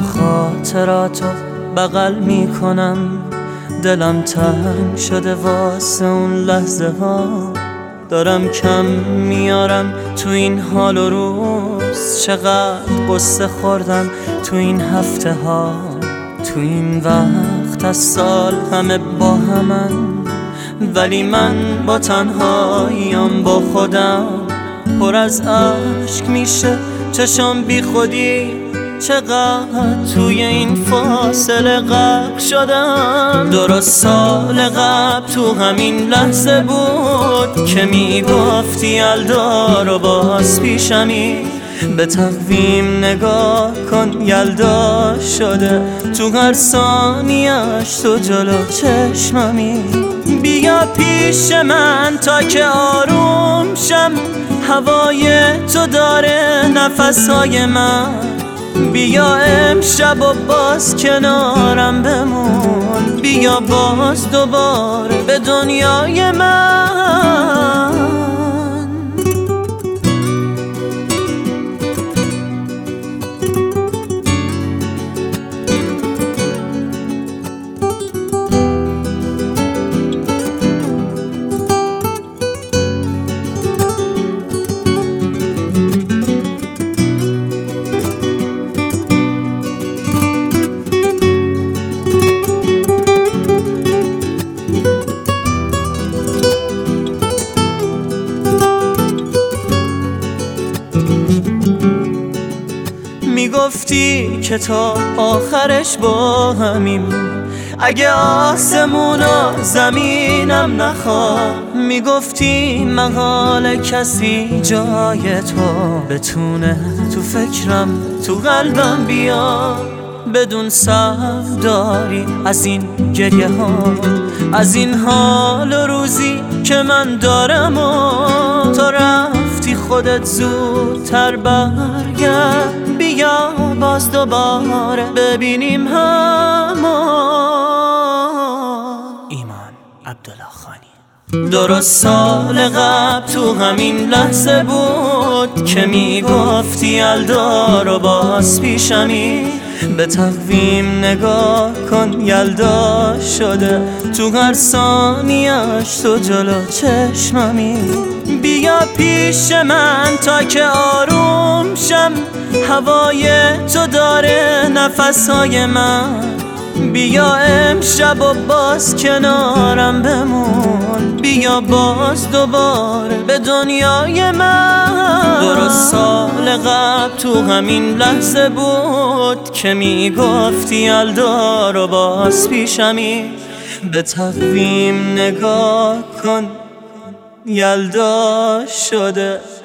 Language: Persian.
خاطراتو بغل میکنم، دلم تنگ شده واسه اون لحظه ها. دارم کم میارم تو این حال و روز، چقدر قصه خوردم تو این هفته ها. تو این وقت از سال همه با همن، ولی من با تنهاییم با خودم. پر از عشق میشه چشم بی خودی، چقدر توی این فاصله غرق شدم. درست سال قبل تو همین لحظه بود که میگفتی یلدا رو باز پیشمی. به تقویم نگاه کن یلدا شده، تو هر ثانیه‌اش تو جلو چشممی. بیا پیش من تا که آروم شم، هوای تو داره نفسهای من. بیا امشب و باز کنارم بمون، بیا باز دوباره به دنیای من. میگفتی که تا آخرش با همیم، اگه آسمون و زمینم نخواد. میگفتی محال کسی جای تو بتونه تو فکرم تو قلبم بیا. بدون صبر داری از این گریه ها، از این حال و روزی که من دارم. و تو رفتی خودت زودتر برگرد، بیا باز دوباره ببینیم هم. ایمان عبداللهخانی. درست سال قبل تو همین لحظه بود که میگفتی یلدا رو باز پیشمی. به تقویم نگاه کن یلدا شده، تو هر ثانیه‌اش تو جلو چشممی. بیا پیش من تا که آروم شم، هوای تو داره نفسهای من. بیا امشب و باز کنارم بمون، بیا باز دوباره به دنیای من. درست سال قبل تو همین لحظه بود که میگفتی یلدا رو باز پیشمی. به تقویم نگاه کن یلدا شده.